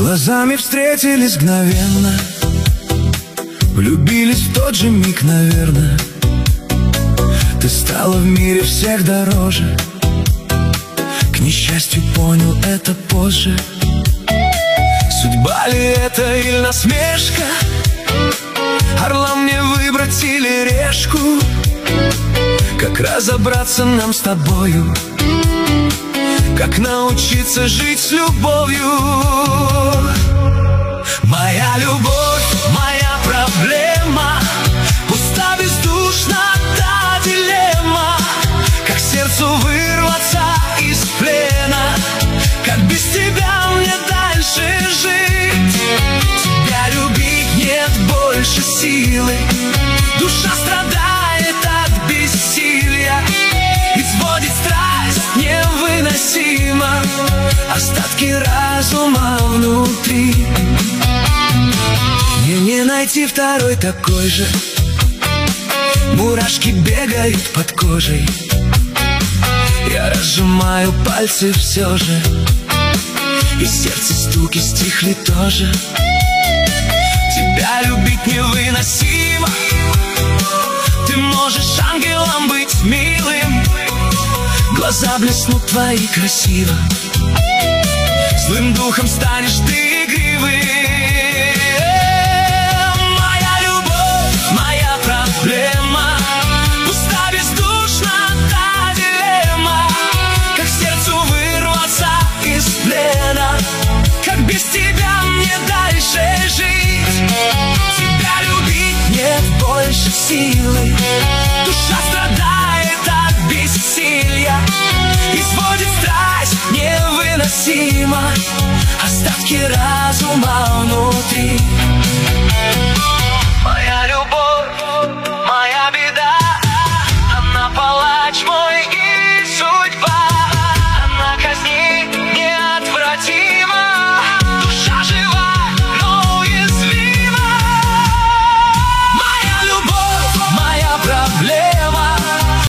Глазами встретились мгновенно, влюбились в тот же миг, наверное. Ты стала в мире всех дороже. К несчастью, понял это позже. Судьба ли это или насмешка? Орла мне выбрать или решку? Как разобраться нам с тобою? Как научиться жить с любовью? Моя любовь, моя проблема, пуста, бездушна та дилемма. Как сердцу вырваться из плена? Как без тебя мне дальше жить? Тебя любить нет больше силы. Душа страдает от бессилия. Изводит страсть невыносимо. Остатки разума внутри. Мне не найти второй такой же. Мурашки бегают под кожей. Я разжимаю пальцы все же, и сердце стуки стихли тоже. Тебя любить невыносимо. Ты можешь ангелом быть милым. Глаза блеснут твои красиво. Злым духом станешь ты игривым. Моя любовь, моя проблема, пуста, бездушна та дилемма. Как сердцу вырваться из плена? Как без тебя мне дальше жить? Тебя любить нет больше силы. Душа страдает от бессилия. Изводит страсть невыносимо. Остатки разума внутри.